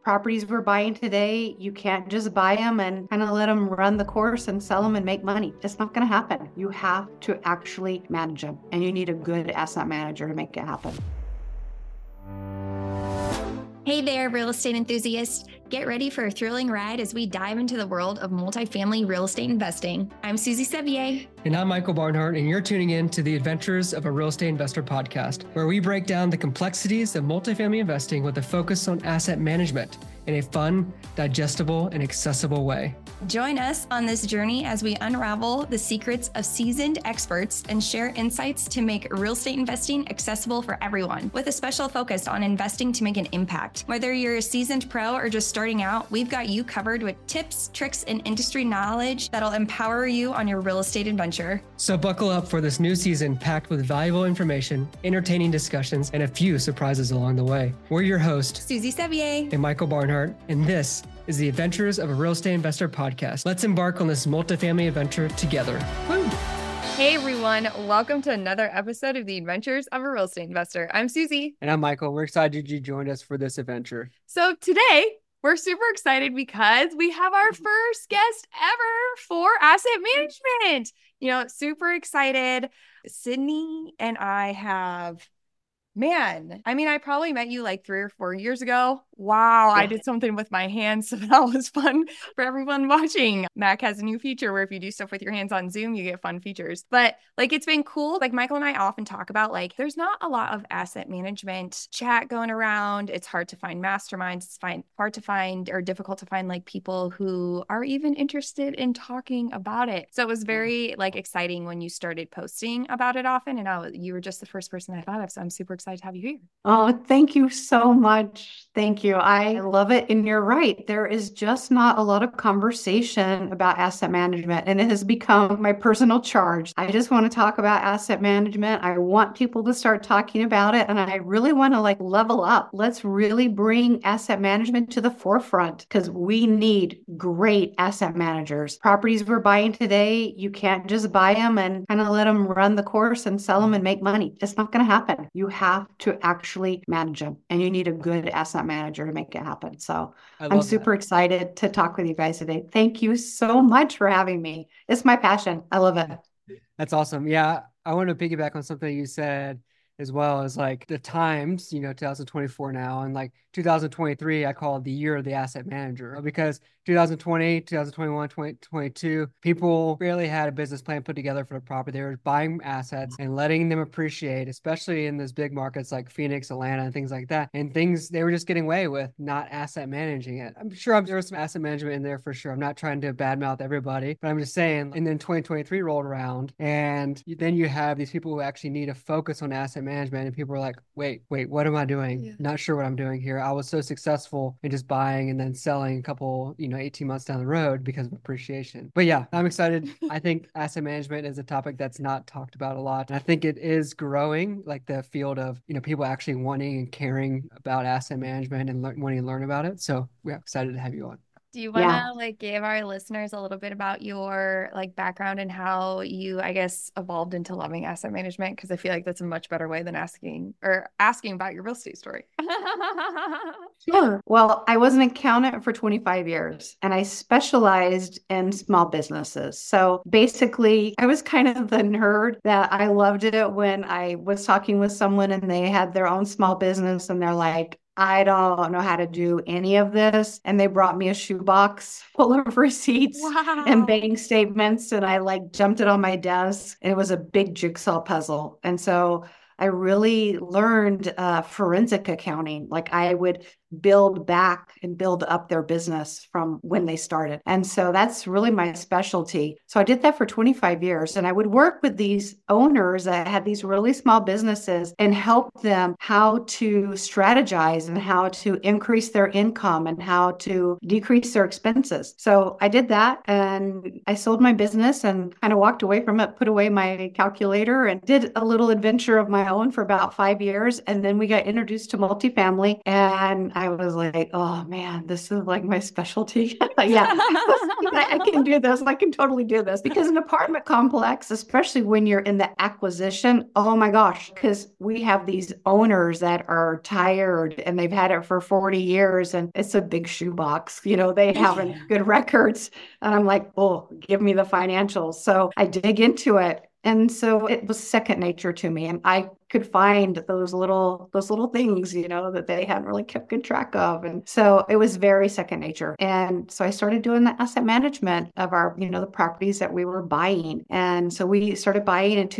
Properties we're buying today, you can't just buy them and kind of let them run the course and sell them and make money. It's not going to happen. You have to actually manage them, and you need a good asset manager to make it happen. Hey there, real estate enthusiasts. Get ready for a thrilling ride as we dive into the world of multifamily real estate investing. I'm Susie Sevier. And I'm Michael Barnhart, and you're tuning in to the Adventures of a Real Estate Investor podcast, where we break down the complexities of multifamily investing with a focus on asset management in a fun, digestible, and accessible way. Join us on this journey as we unravel the secrets of seasoned experts and share insights to make real estate investing accessible for everyone, with a special focus on investing to make an impact. Whether you're a seasoned pro or just starting out, we've got you covered with tips, tricks, and industry knowledge that'll empower you on your real estate adventure. So buckle up for this new season packed with valuable information, entertaining discussions, and a few surprises along the way. We're your hosts, Susie Sevier and Michael Barnhart, and this is the Adventures of a Real Estate Investor podcast. Let's embark on this multifamily adventure together. Woo! Hey everyone, welcome to another episode of the Adventures of a Real Estate Investor. I'm Susie. And I'm Michael. We're excited you joined us for this adventure. So today, we're super excited because we have our first guest ever for asset management. Super excited. Sydney and I have, I probably met you like 3 or 4 years ago. Wow, I did something with my hands, so that was fun for everyone watching. Mac has a new feature where if you do stuff with your hands on Zoom, you get fun features. But it's been cool. Michael and I often talk about there's not a lot of asset management chat going around. It's hard to find masterminds. It's hard to find or difficult to find people who are even interested in talking about it. So it was very exciting when you started posting about it often, and you were just the first person I thought of. So I'm super excited to have you here. Oh, thank you so much. Thank you. I love it. And you're right. There is just not a lot of conversation about asset management, and it has become my personal charge. I just want to talk about asset management. I want people to start talking about it, and I really want to level up. Let's really bring asset management to the forefront because we need great asset managers. Properties we're buying today, you can't just buy them and kind of let them run the course and sell them and make money. It's not going to happen. You have to actually manage them, and you need a good asset manager to make it happen. So I'm super excited to talk with you guys today. Thank you so much for having me. It's my passion. I love it. That's awesome. Yeah. I want to piggyback on something you said as well as the times, 2024 now, and 2023, I call it the year of the asset manager, because 2020, 2021, 2022, people barely had a business plan put together for the property. They were buying assets and letting them appreciate, especially in those big markets like Phoenix, Atlanta, and things like that. And they were just getting away with not asset managing it. I'm sure there was some asset management in there for sure. I'm not trying to badmouth everybody, but I'm just saying. And then 2023 rolled around, and then you have these people who actually need to focus on asset management, and people are like, wait, what am I doing? Yeah. Not sure what I'm doing here. I was so successful in just buying and then selling a couple, 18 months down the road because of appreciation. But yeah, I'm excited. I think asset management is a topic that's not talked about a lot. And I think it is growing, the field of, people actually wanting and caring about asset management and wanting to learn about it. So we're excited to have you on. Do you want to give our listeners a little bit about your background and how you, I guess, evolved into loving asset management? Because I feel like that's a much better way than asking about your real estate story. Sure. Well, I was an accountant for 25 years, and I specialized in small businesses. So basically, I was kind of the nerd that I loved it when I was talking with someone and they had their own small business and they're like, I don't know how to do any of this. And they brought me a shoebox full of receipts and bank statements. And I jumped it on my desk, and it was a big jigsaw puzzle. And so I really learned forensic accounting. I would build back and build up their business from when they started. And so that's really my specialty. So I did that for 25 years. And I would work with these owners that had these really small businesses and help them how to strategize and how to increase their income and how to decrease their expenses. So I did that, and I sold my business and kind of walked away from it, put away my calculator, and did a little adventure of my own for about 5 years. And then we got introduced to multifamily, and I I was like, oh man, this is like my specialty. Yeah, I can do this. I can totally do this because an apartment complex, especially when you're in the acquisition, oh my gosh, because we have these owners that are tired and they've had it for 40 years and it's a big shoebox. They haven't good records. And I'm like, oh, give me the financials. So I dig into it. And so it was second nature to me. And I could find those little things, that they hadn't really kept good track of. And so it was very second nature. And so I started doing the asset management of our, the properties that we were buying. And so we started buying in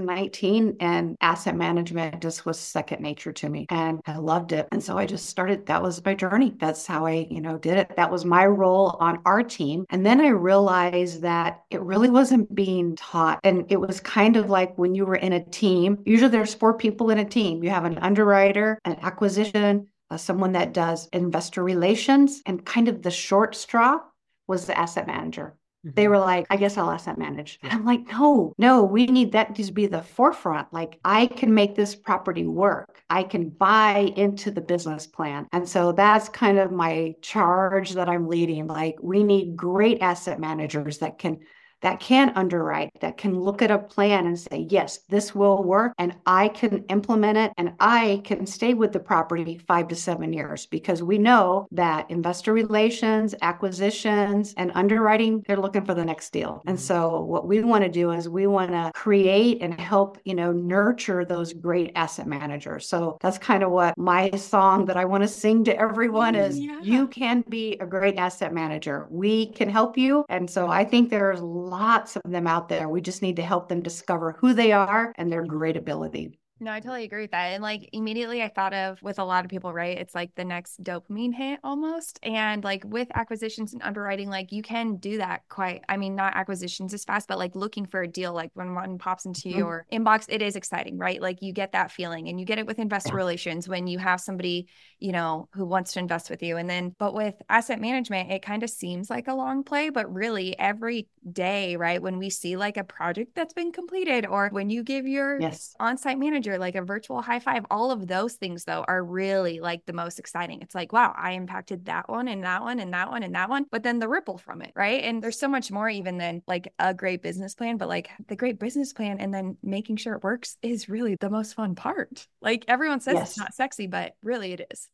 2019 and asset management just was second nature to me. And I loved it. And so I just started, that was my journey. That's how I, did it. That was my role on our team. And then I realized that it really wasn't being taught. And it was kind of like when you were in a team, usually there's 4 people in a team. You have an underwriter, an acquisition, someone that does investor relations, and kind of the short straw was the asset manager. They were like, I guess I'll asset manage. And I'm like, no, we need that to be the forefront. Like I can make this property work. I can buy into the business plan. And so that's kind of my charge that I'm leading. Like we need great asset managers that can underwrite, that can look at a plan and say, yes, this will work and I can implement it and I can stay with the property 5 to 7 years because we know that investor relations, acquisitions, and underwriting, they're looking for the next deal. And so what we want to do is we want to create and help, nurture those great asset managers. So that's kind of what my song that I want to sing to everyone is, you can be a great asset manager. We can help you. And so I think there's lots of them out there. We just need to help them discover who they are and their great ability. No, I totally agree with that. And like immediately I thought of with a lot of people, right? It's like the next dopamine hit almost. And like with acquisitions and underwriting, like you can do that not acquisitions as fast, but like looking for a deal, like when one pops into your inbox, it is exciting, right? Like you get that feeling and you get it with investor relations when you have somebody, who wants to invest with you. And then, but with asset management, it kind of seems like a long play, but really every day, right? When we see like a project that's been completed or when you give your on-site manager like a virtual high five, all of those things though are really like the most exciting. It's like, wow, I impacted that one and that one and that one and that one, but then the ripple from it, right? And there's so much more even than like a great business plan, but like the great business plan and then making sure it works is really the most fun part. Like everyone says it's not sexy, but really it is.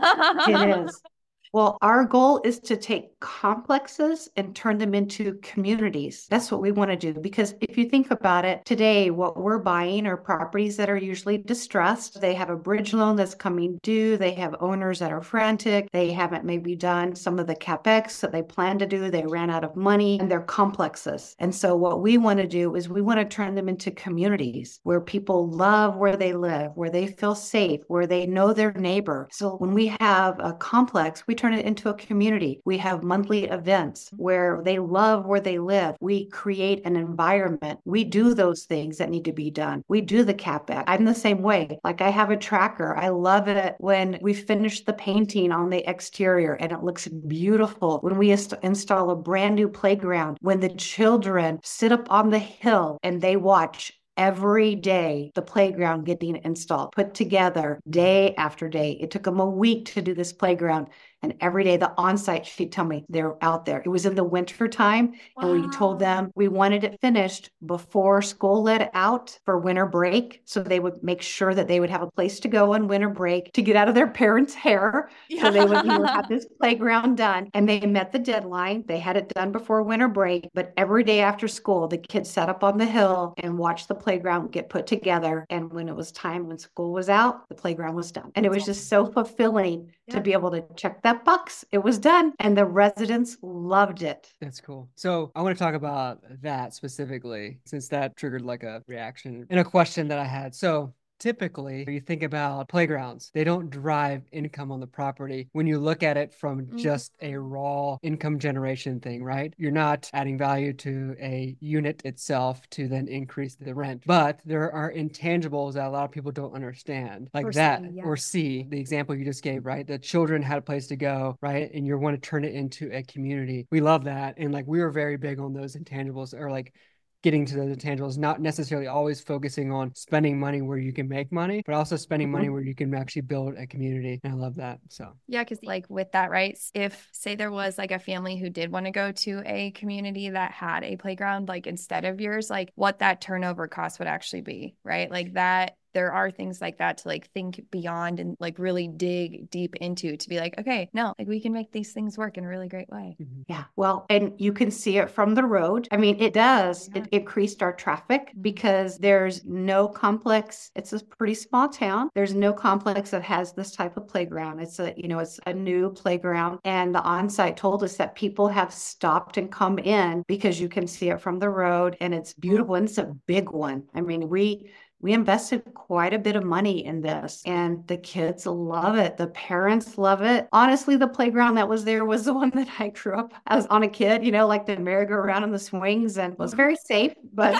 It is. Well, our goal is to take complexes and turn them into communities. That's what we want to do. Because if you think about it, today, what we're buying are properties that are usually distressed. They have a bridge loan that's coming due. They have owners that are frantic. They haven't maybe done some of the CapEx that they plan to do. They ran out of money and they're complexes. And so what we want to do is we want to turn them into communities where people love where they live, where they feel safe, where they know their neighbor. So when we have a complex, we turn it into a community. We have monthly events where they love where they live. We create an environment. We do those things that need to be done. We do the CapEx. I'm the same way. Like I have a tracker. I love it when we finish the painting on the exterior and it looks beautiful. When we install a brand new playground, when the children sit up on the hill and they watch every day the playground getting installed, put together day after day. It took them a week to do this playground. And every day the on-site, she'd tell me they're out there. It was in the winter time. And we told them we wanted it finished before school let out for winter break. So they would make sure that they would have a place to go on winter break to get out of their parents' hair. So they would have this playground done. And they met the deadline. They had it done before winter break. But every day after school, the kids sat up on the hill and watched the playground get put together. And when it was time, when school was out, the playground was done. And it was just so fulfilling to be able to check that box. It was done. And the residents loved it. That's cool. So I want to talk about that specifically, since that triggered like a reaction and a question that I had. So typically, you think about playgrounds, they don't drive income on the property when you look at it from just a raw income generation thing, right? You're not adding value to a unit itself to then increase the rent. But there are intangibles that a lot of people don't understand, like or see the example you just gave, right? The children had a place to go, right? And you want to turn it into a community. We love that. And like we were very big on those intangibles, or like getting to those intangibles, not necessarily always focusing on spending money where you can make money, but also spending money where you can actually build a community. And I love that. So yeah, because like with that, right? If say there was like a family who did want to go to a community that had a playground, like instead of yours, like what that turnover cost would actually be, right? Like that. There are things like that to like think beyond and like really dig deep into to be like, okay, no, like we can make these things work in a really great way. Yeah. Well, and you can see it from the road. I mean, it does. It increased our traffic because there's no complex. It's a pretty small town. There's no complex that has this type of playground. It's a new playground. And the on-site told us that people have stopped and come in because you can see it from the road and it's beautiful. And it's a big one. I mean, we invested quite a bit of money in this and the kids love it. The parents love it. Honestly, the playground that was there was the one that I grew up as on a kid, like the merry-go-round and the swings, and was very safe, but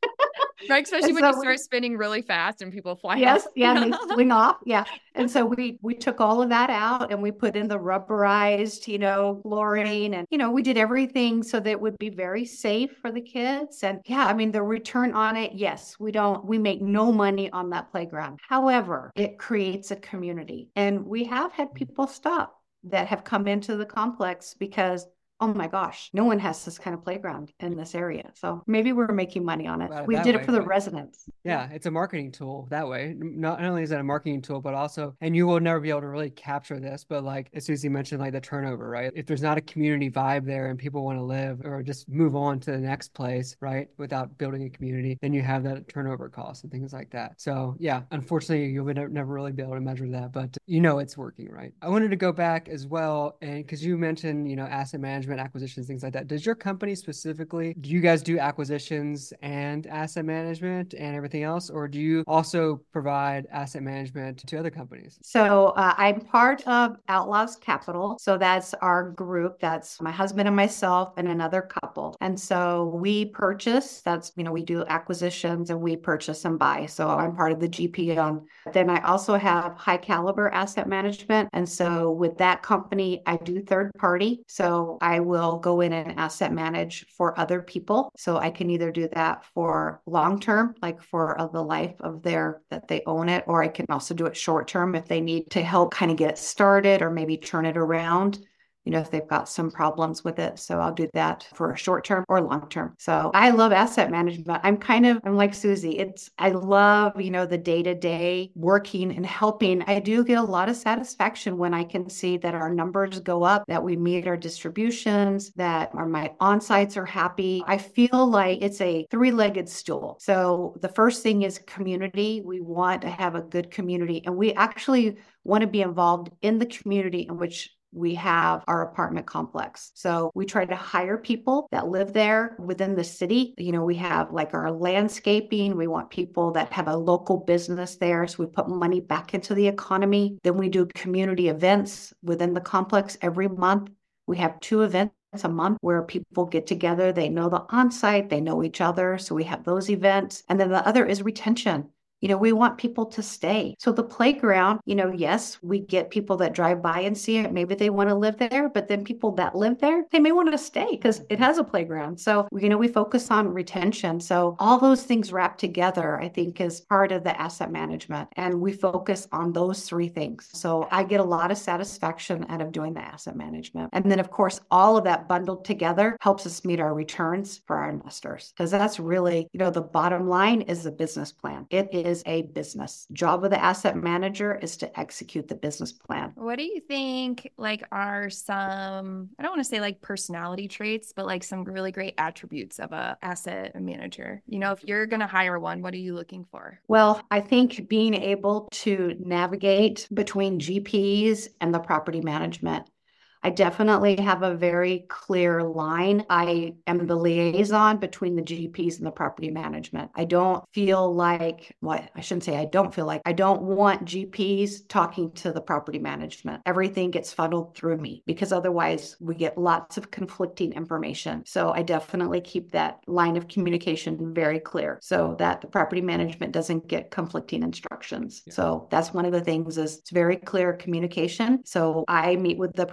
right, especially when you start spinning really fast and people fly yes, off. yeah, and they swing off. Yeah. And so we took all of that out and we put in the rubberized, flooring, and we did everything so that it would be very safe for the kids. And yeah, I mean the return on it, yes, we make no money on that playground. However, it creates a community. And we have had people stop that have come into the complex because, oh my gosh, no one has this kind of playground in this area. So maybe we're making money on it. We did it for the residents. Yeah, it's a marketing tool that way. Not only is it a marketing tool, but also, and you will never be able to really capture this, but like as Susie mentioned, like the turnover, right? If there's not a community vibe there and people want to live or just move on to the next place, right? Without building a community, then you have that turnover cost and things like that. So yeah, unfortunately, you would never really be able to measure that, but it's working, right? I wanted to go back as well, and because you mentioned, asset management, acquisitions, things like that. Does your company specifically, do you guys do acquisitions and asset management and everything else? Or do you also provide asset management to other companies? So I'm part of Outlaws Capital. So that's our group. That's my husband and myself and another couple. And so we purchase, we do acquisitions and we purchase and buy. So I'm part of the GP on. Then I also have High Caliber Asset Management. And so with that company, I do third party. So I will go in and asset manage for other people. So I can either do that for long term, like for the life of that they own it, or I can also do it short term if they need to help kind of get it started or maybe turn it around, if they've got some problems with it. So I'll do that for a short term or long term. So I love asset management. I'm like Susie. I love, the day-to-day working and helping. I do get a lot of satisfaction when I can see that our numbers go up, that we meet our distributions, that my on-sites are happy. I feel like it's a three-legged stool. So the first thing is community. We want to have a good community, and we actually want to be involved in the community in which we have our apartment complex. So we try to hire people that live there within the city. We have like our landscaping. We want people that have a local business there. So we put money back into the economy. Then we do community events within the complex every month. We have 2 events a month where people get together. They know the on-site, they know each other. So we have those events. And then the other is retention. We want people to stay. So the playground, yes, we get people that drive by and see it. Maybe they want to live there, but then people that live there, they may want to stay because it has a playground. So, we focus on retention. So all those things wrapped together, I think, is part of the asset management. And we focus on those 3 things. So I get a lot of satisfaction out of doing the asset management. And then, of course, all of that bundled together helps us meet our returns for our investors. Because that's really, the bottom line is the business plan. It is a business. Job of the asset manager is to execute the business plan. What do you think are some, I don't want to say personality traits, but some really great attributes of a asset manager? If you're going to hire one, what are you looking for? Well, I think being able to navigate between GPs and the property management. I definitely have a very clear line. I am the liaison between the GPs and the property management. I don't feel like, I shouldn't say I don't feel like, I don't want GPs talking to the property management. Everything gets funneled through me because otherwise we get lots of conflicting information. So I definitely keep that line of communication very clear so that the property management doesn't get conflicting instructions. Yeah. So that's one of the things is it's very clear communication. So I meet with the property manager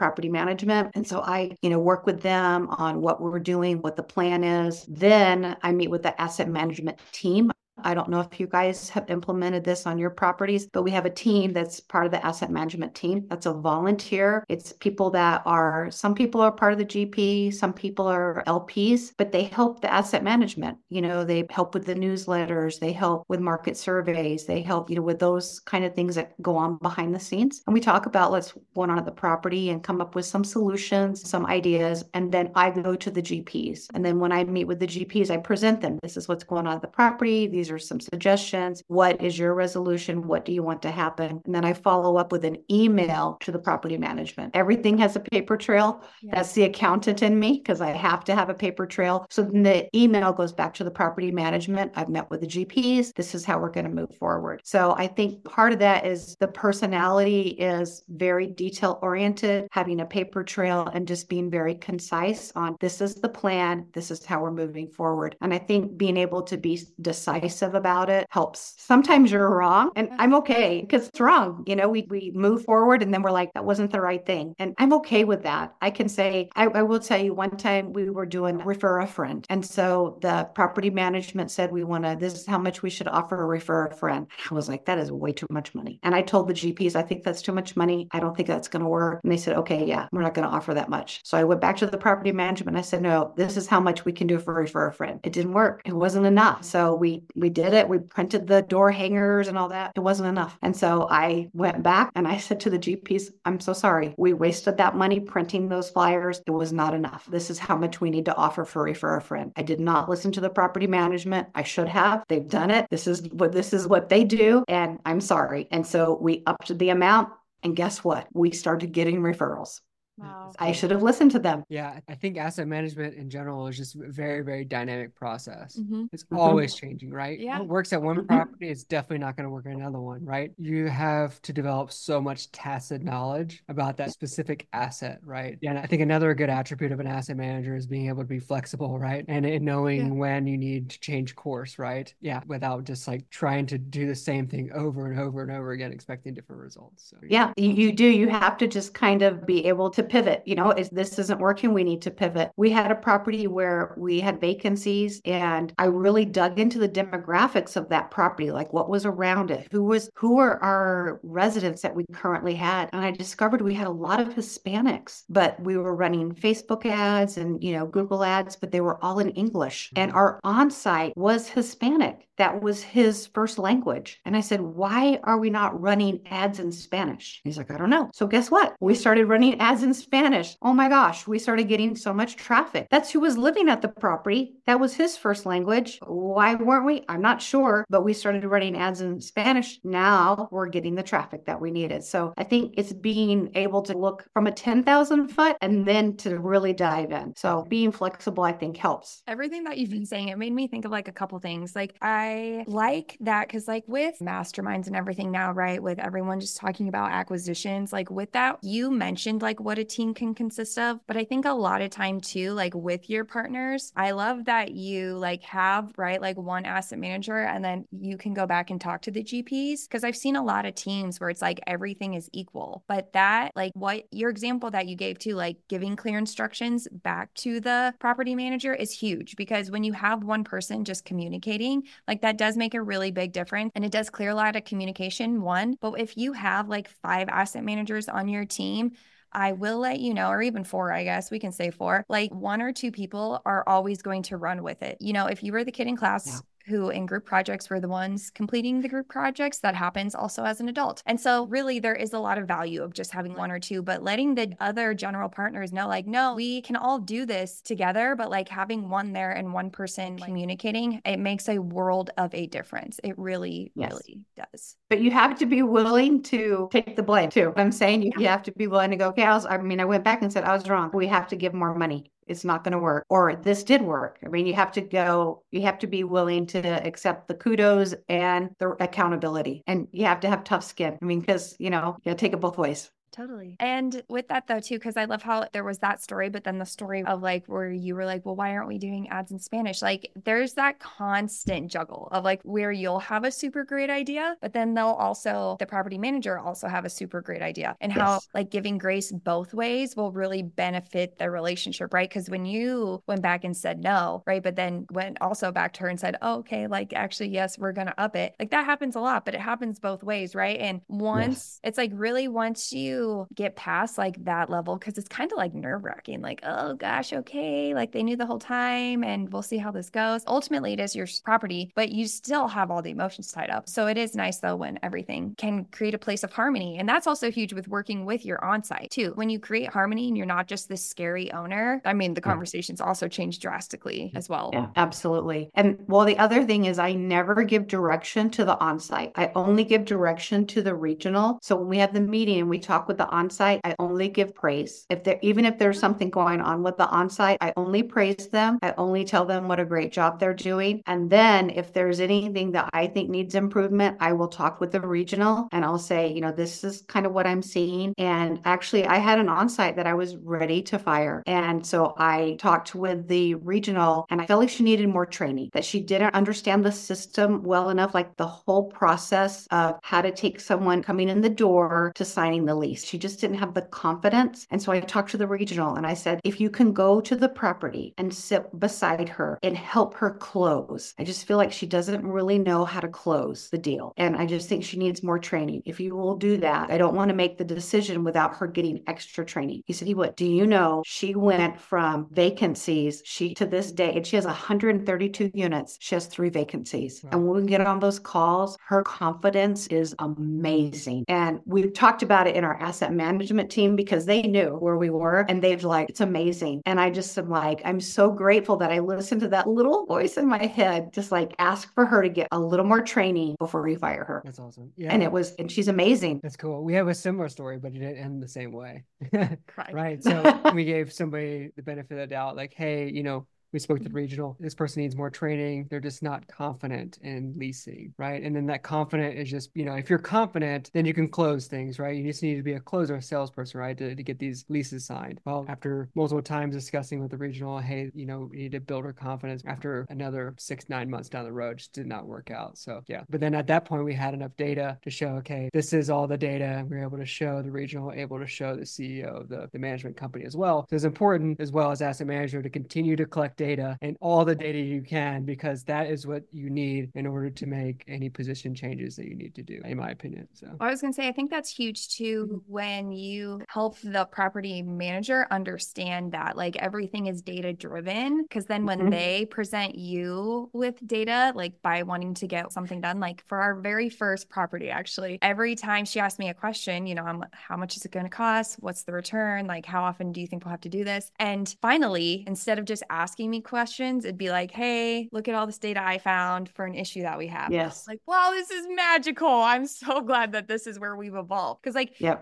management. And so I, work with them on what we're doing, what the plan is. Then I meet with the asset management team. I don't know if you guys have implemented this on your properties, but we have a team that's part of the asset management team. That's a volunteer. It's people some people are part of the GP, some people are LPs, but they help the asset management. They help with the newsletters, they help with market surveys, they help, with those kind of things that go on behind the scenes. And we talk about what's going on at the property and come up with some solutions, some ideas. And then I go to the GPs. And then when I meet with the GPs, I present them. This is what's going on at the property. These are some suggestions. What is your resolution? What do you want to happen? And then I follow up with an email to the property management. Everything has a paper trail. Yeah. That's the accountant in me because I have to have a paper trail. So then the email goes back to the property management. I've met with the GPs. This is how we're going to move forward. So I think part of that is the personality is very detail oriented, having a paper trail and just being very concise on this is the plan. This is how we're moving forward. And I think being able to be decisive about it helps. Sometimes you're wrong and I'm okay because it's wrong. We move forward and then we're like, that wasn't the right thing. And I'm okay with that. I can say, I will tell you one time we were doing refer a friend. And so the property management said, this is how much we should offer a refer a friend. I was like, that is way too much money. And I told the GPs, I think that's too much money. I don't think that's going to work. And they said, okay, yeah, we're not going to offer that much. So I went back to the property management. I said, no, this is how much we can do for refer a friend. It didn't work. It wasn't enough. So we did it. We printed the door hangers and all that. It wasn't enough. And so I went back and I said to the GPs, I'm so sorry. We wasted that money printing those flyers. It was not enough. This is how much we need to offer for refer a friend. I did not listen to the property management. I should have. They've done it. This is what they do. And I'm sorry. And so we upped the amount. And guess what? We started getting referrals. Wow. I should have listened to them. Yeah, I think asset management in general is just a very, very dynamic process. Mm-hmm. It's always changing, right? Yeah. What works at one property is definitely not going to work at another one, right? You have to develop so much tacit knowledge about that specific asset, right? And I think another good attribute of an asset manager is being able to be flexible, right? And knowing when you need to change course, right? Yeah, without just like trying to do the same thing over and over and over again, expecting different results. So, yeah, you do. You have to just kind of be able to pivot. If this isn't working, we need to pivot. We had a property where we had vacancies and I really dug into the demographics of that property, like what was around it, who were our residents that we currently had. And I discovered we had a lot of Hispanics, but we were running Facebook ads and, Google ads, but they were all in English. And our on-site was Hispanic. That was his first language. And I said, why are we not running ads in Spanish? He's like, I don't know. So guess what? We started running ads in Spanish. Oh my gosh, we started getting so much traffic. That's who was living at the property. That was his first language. Why weren't we? I'm not sure, but we started running ads in Spanish. Now we're getting the traffic that we needed. So I think it's being able to look from a 10,000 foot and then to really dive in. So being flexible, I think helps. Everything that you've been saying, it made me think of like a couple things. Like I like that because like with masterminds and everything now, right? With everyone just talking about acquisitions, like with that, you mentioned like what a team can consist of. But I think a lot of time too, like with your partners, I love that you like have, right, like one asset manager and then you can go back and talk to the GPs. Because I've seen a lot of teams where it's like everything is equal. But that, like what your example that you gave too, like giving clear instructions back to the property manager is huge. Because when you have one person just communicating, like that does make a really big difference. And it does clear a lot of communication, one. But if you have like 5 asset managers on your team, I will let you know, or even 4, I guess we can say 4, like 1 or 2 people are always going to run with it. If you were the kid in class who in group projects were the ones completing the group projects, that happens also as an adult. And so really there is a lot of value of just having 1 or 2, but letting the other general partners know, like, no, we can all do this together, but like really there and one person communicating, it makes a world of a difference. It really, really does. But you have to be willing to take the blame too. I'm saying you have to be willing to go, okay, I went back and said, I was wrong. We have to give more money. It's not going to work. Or this did work. You have to be willing to accept the kudos and the accountability. And you have to have tough skin. Because, you got to take it both ways. Totally. And with that though, too, because I love how there was that story, but then the story of like where you were like, well, why aren't we doing ads in Spanish? Like there's that constant juggle of like where you'll have a super great idea, but then the property manager also have a super great idea, and how like giving grace both ways will really benefit the relationship, right? Because when you went back and said no, right, but then went also back to her and said, oh, okay, like actually, yes, we're going to up it. Like that happens a lot, but it happens both ways, right? And it's like really once you get past like that level, because it's kind of like nerve-wracking, like, oh gosh, okay, like they knew the whole time and we'll see how this goes. Ultimately it is your property, but you still have all the emotions tied up. So it is nice though when everything can create a place of harmony. And that's also huge with working with your on-site too. When you create harmony and you're not just this scary owner, I mean, the conversations also change drastically as well. Yeah, absolutely. And well, the other thing is I never give direction to the on-site. I only give direction to the regional. So when we have the meeting and we talk with the on-site, I only give praise. Even if there's something going on with the on-site, I only praise them. I only tell them what a great job they're doing. And then if there's anything that I think needs improvement, I will talk with the regional and I'll say, this is kind of what I'm seeing. And actually I had an on-site that I was ready to fire. And so I talked with the regional and I felt like she needed more training, that she didn't understand the system well enough, like the whole process of how to take someone coming in the door to signing the lease. She just didn't have the confidence. And so I talked to the regional and I said, if you can go to the property and sit beside her and help her close. I just feel like she doesn't really know how to close the deal. And I just think she needs more training. If you will do that, I don't want to make the decision without her getting extra training. He said he would. Do you know she went from vacancies, to this day, and she has 132 units. She has 3 vacancies. Wow. And when we get on those calls, her confidence is amazing. And we've talked about it in our asset management team because they knew where we were and they've like, it's amazing. And I just am like, I'm so grateful that I listened to that little voice in my head, just like ask for her to get a little more training before we fire her. That's awesome. Yeah. And she's amazing. That's cool. We have a similar story, but it didn't end the same way. Right. So we gave somebody the benefit of the doubt, like, hey, we spoke to the regional, this person needs more training. They're just not confident in leasing, right? And then that confident is just, if you're confident, then you can close things, right? You just need to be a closer, a salesperson, right? To get these leases signed. Well, after multiple times discussing with the regional, hey, we need to build her confidence. After another 6-9 months down the road, just did not work out. So yeah, but then at that point we had enough data to show, okay, this is all the data. We were able to show the regional, able to show the CEO of the management company as well. So it's important as well as asset manager to continue to collect data and all the data you can, because that is what you need in order to make any position changes that you need to do, in my opinion. So I was going to say, I think that's huge too, when you help the property manager understand that like everything is data driven, because then when they present you with data, like by wanting to get something done, like for our very first property, actually, every time she asked me a question, how much is it going to cost? What's the return? Like, how often do you think we'll have to do this? And finally, instead of just asking me questions, it'd be like, hey, look at all this data I found for an issue that we have. Yes. Like, wow, this is magical. I'm so glad that this is where we've evolved. Because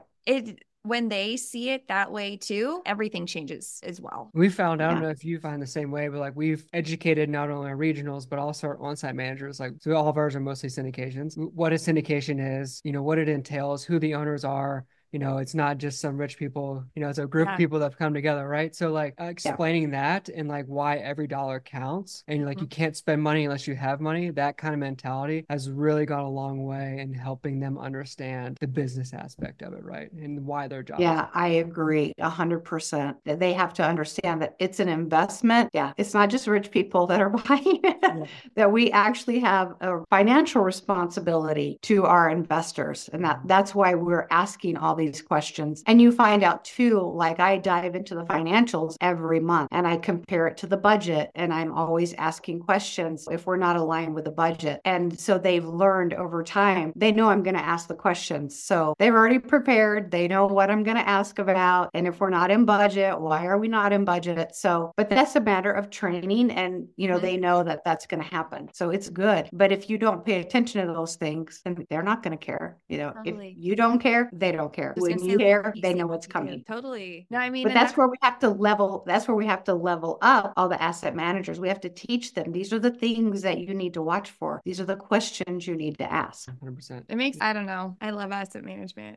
when they see it that way too, everything changes as well. We found, I don't know if you find the same way, but like we've educated not only our regionals, but also our on-site managers. Like, so all of ours are mostly syndications. What a syndication is, what it entails, who the owners are. It's not just some rich people, it's a group of people that have come together, right? So like explaining that and like why every dollar counts, and like you can't spend money unless you have money, that kind of mentality has really gone a long way in helping them understand the business aspect of it, right? And why their job. Yeah, I agree 100%. That they have to understand that it's an investment. Yeah, it's not just rich people that are buying it, that we actually have a financial responsibility to our investors. And that's why we're asking all these questions. And you find out too, like I dive into the financials every month and I compare it to the budget, and I'm always asking questions if we're not aligned with the budget. And so they've learned over time, they know I'm going to ask the questions. So they've already prepared. They know what I'm going to ask about. And if we're not in budget, why are we not in budget? So, but that's a matter of training, and they know that that's going to happen. So it's good. But if you don't pay attention to those things, then they're not going to care. If you don't care, they don't care. care. was When gonna you say, care, they see know what what's you do. coming. Totally. No, I mean, But and that's where we have to level. That's where we have to level up all the asset managers. We have to teach them. These are the things that you need to watch for. These are the questions you need to ask. 100%. it makes, I don't know. I love asset management.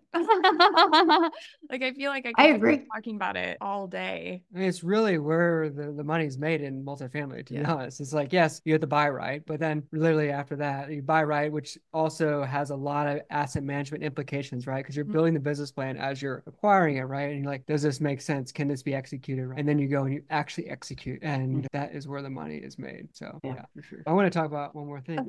Like, I feel like I I could agree. keep talking about it all day. I mean, it's really where the money's made in multifamily, to be Yeah. honest. It's like, yes, you have to buy right, but then literally after that, you buy right, which also has a lot of asset management implications, right? Because you're building the business plan as you're acquiring it, right? And you're like, does this make sense? Can this be executed? And then you go and you actually execute, and that is where the money is made. So yeah, for sure. I want to talk about one more thing.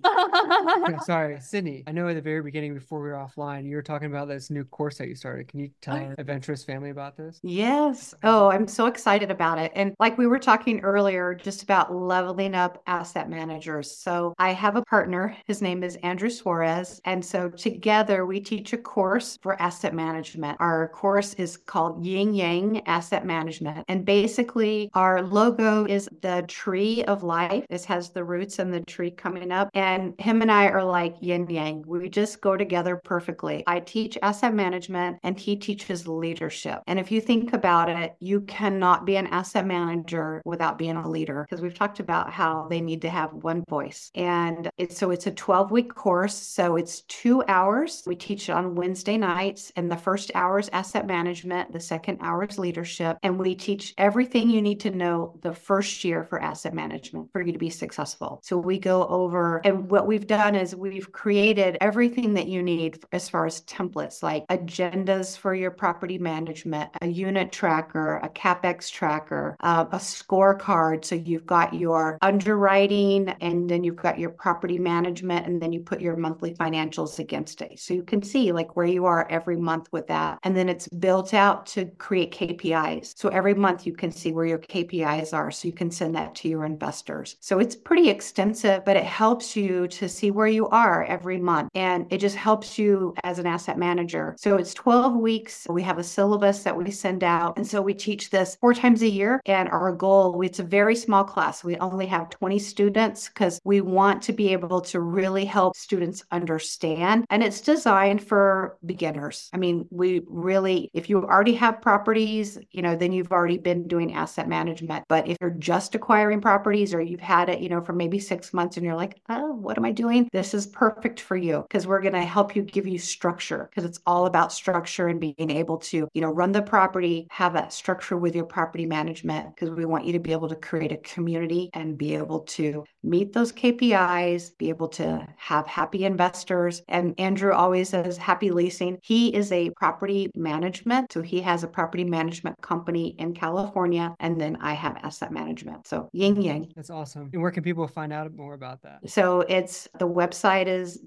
Sorry, Sydney. I know at the very beginning, before we were offline, you were talking about this new course that you started. Can you tell our adventurous family about this? Yes. Oh, I'm so excited about it. And like we were talking earlier, just about leveling up asset managers. So I have a partner. His name is Andrew Suarez. And so together we teach a course for asset management. Our course is called Yin Yang Asset Management. And basically, our logo is the tree of life. This has the roots and the tree coming up. And him and I are like yin yang. We just go together perfectly. I teach asset management and he teaches leadership. And if you think about it, you cannot be an asset manager without being a leader, because we've talked about how they need to have one voice. And it's a 12-week course. So it's 2 hours. We teach it on Wednesday nights, and the first hour is asset management. The second hour is leadership. And we teach everything you need to know the first year for asset management for you to be successful. So we go over, and what we've done is we've created everything that you need as far as templates, like agendas for your property management, a unit tracker, a CapEx tracker, a scorecard. So you've got your underwriting, and then you've got your property management, and then you put your monthly financials against it. So you can see like where you are every month with that. And then it's built out to create KPIs. So every month you can see where your KPIs are. So you can send that to your investors. So it's pretty extensive, but it helps you to see where you are every month. And it just helps you as an asset manager. So it's 12 weeks. We have a syllabus that we send out. And so we teach this 4 times a year. And our goal, it's a very small class. We only have 20 students because we want to be able to really help students understand. And it's designed for beginners. I mean, we really, if you already have properties, then you've already been doing asset management. But if you're just acquiring properties, or you've had it, for maybe 6 months and you're like, oh, what am I doing? This is perfect for you, because we're going to help you, give you structure, because it's all about structure and being able to, run the property, have that structure with your property management, because we want you to be able to create a community and be able to meet those KPIs, be able to have happy investors. And Andrew always says happy leasing. He is a property management. So he has a property management company in California. And then I have asset management. So yin yang. That's awesome. And where can people find out more about that? So the website is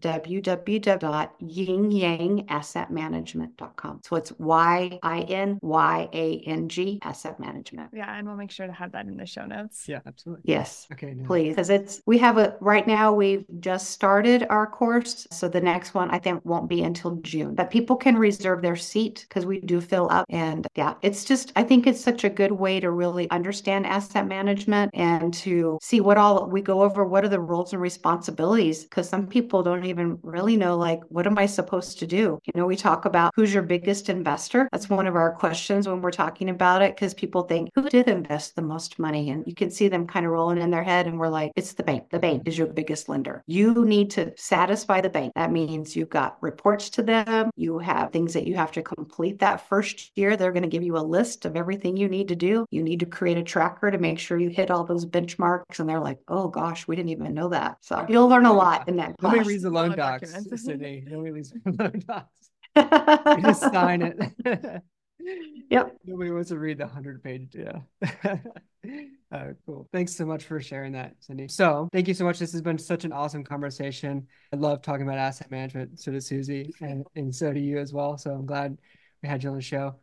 www.yinyangassetmanagement.com. So it's YINYANG asset management. Yeah. And we'll make sure to have that in the show notes. Yeah, absolutely. Yes. Okay. No. Please. Because right now we've just started our course. So the next one I think won't be until June, but people can reserve their seat because we do fill up. And yeah, I think it's such a good way to really understand asset management and to see what are the roles and responsibilities, because some people don't even really know, like, what am I supposed to do? We talk about who's your biggest investor. That's one of our questions when we're talking about it, because people think, who did invest the most money? And you can see them kind of rolling in their head, and we're like, it's the bank. The bank is your biggest lender. You need to satisfy the bank. That means you've got reports to them. You have things that you have to complete that first year. They're going to give you a list of everything you need to do. You need to create a tracker to make sure you hit all those benchmarks. And they're like, oh gosh, we didn't even know that. So you'll learn a lot in that class. Nobody reads the loan docs, Sydney. Nobody reads the loan docs. You just sign it. Yep. Nobody wants to read the 100-page. Yeah. Cool. Thanks so much for sharing that, Cindy. So thank you so much. This has been such an awesome conversation. I love talking about asset management. So does Susie, and so do you as well. So I'm glad we had you on the show.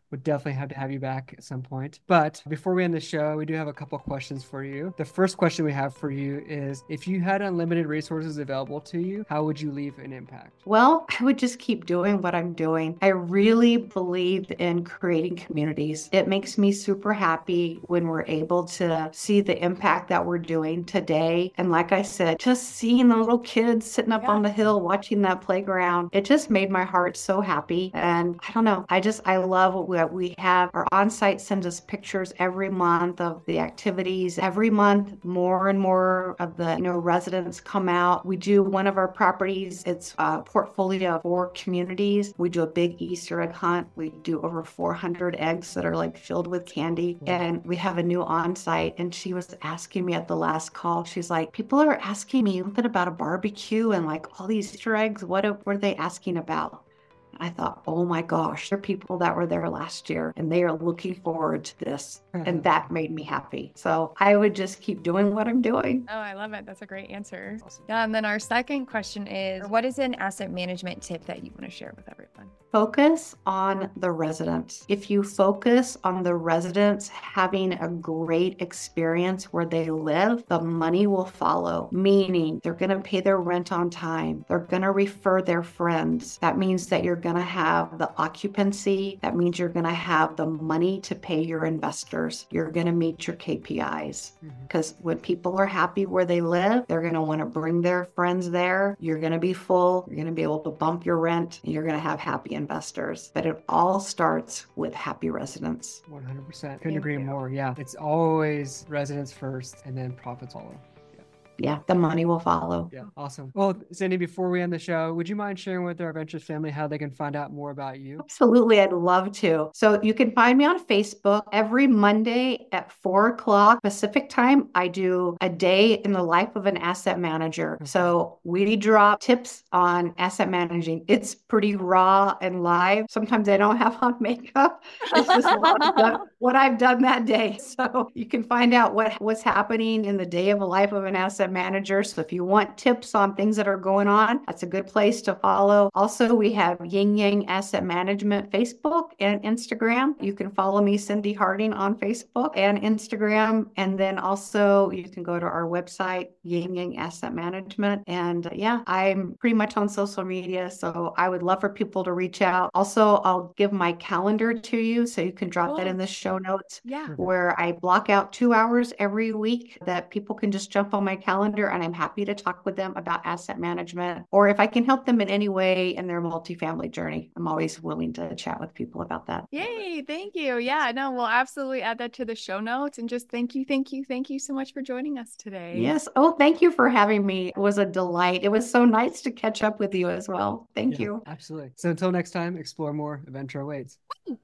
Would definitely have to have you back at some point. But before we end the show, we do have a couple questions for you. The first question we have for you is, if you had unlimited resources available to you, how would you leave an impact? Well, I would just keep doing what I'm doing. I really believe in creating communities. It makes me super happy when we're able to see the impact that we're doing today. And like I said, just seeing the little kids sitting up on the hill watching that playground, it just made my heart so happy. And I don't know, I love what we have. Our on-site sends us pictures every month of the activities. Every month, more and more of the residents come out. We do one of our properties. It's a portfolio of 4 communities. We do a big Easter egg hunt. We do over 400 eggs that are like filled with candy. And we have a new on-site. And she was asking me at the last call, she's like, people are asking me something about a barbecue and like all these Easter eggs. What were they asking about? I thought, oh my gosh, there are people that were there last year and they are looking forward to this. And that made me happy. So I would just keep doing what I'm doing. Oh, I love it. That's a great answer. Awesome. Yeah. And then our second question is, what is an asset management tip that you want to share with everyone? Focus on the residents. If you focus on the residents having a great experience where they live, the money will follow, meaning they're going to pay their rent on time. They're going to refer their friends. That means that you're going to have the occupancy. That means you're going to have the money to pay your investors. You're going to meet your KPIs. Because when people are happy where they live, they're going to want to bring their friends there. You're going to be full. You're going to be able to bump your rent. And you're going to have happy investors. But it all starts with happy residents. 100%. Couldn't agree more. Yeah. It's always residents first and then profits follow. Yeah, the money will follow. Yeah, awesome. Well, Cindy, before we end the show, would you mind sharing with our Ventures family how they can find out more about you? Absolutely, I'd love to. So you can find me on Facebook every Monday at 4:00 Pacific time. I do a day in the life of an asset manager. So we drop tips on asset managing. It's pretty raw and live. Sometimes I don't have on makeup. It's just what I've done that day. So you can find out what's happening in the day of a life of an asset manager. So if you want tips on things that are going on, that's a good place to follow. Also, we have Yin Yang Asset Management Facebook and Instagram. You can follow me, Cindy Harding, on Facebook and Instagram. And then also you can go to our website, Yin Yang Asset Management. And yeah, I'm pretty much on social media. So I would love for people to reach out. Also, I'll give my calendar to you so you can drop that in the show notes. Yeah. Where I block out 2 hours every week that people can just jump on my calendar, and I'm happy to talk with them about asset management, or if I can help them in any way in their multifamily journey. I'm always willing to chat with people about that. Yay, thank you. Yeah, no, we'll absolutely add that to the show notes. And just thank you so much for joining us today. Yes. Oh, thank you for having me. It was a delight. It was so nice to catch up with you as well. Thank you. Absolutely. So until next time, explore more. Adventure awaits.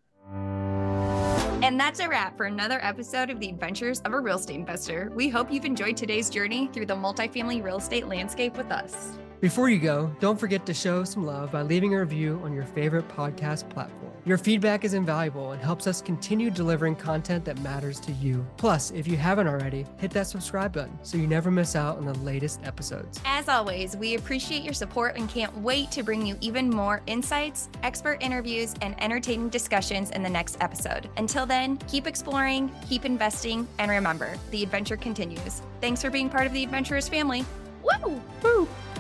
And that's a wrap for another episode of The Adventures of a Real Estate Investor. We hope you've enjoyed today's journey through the multifamily real estate landscape with us. Before you go, don't forget to show some love by leaving a review on your favorite podcast platform. Your feedback is invaluable and helps us continue delivering content that matters to you. Plus, if you haven't already, hit that subscribe button so you never miss out on the latest episodes. As always, we appreciate your support and can't wait to bring you even more insights, expert interviews, and entertaining discussions in the next episode. Until then, keep exploring, keep investing, and remember, the adventure continues. Thanks for being part of the Adventurers family. Woo! Woo!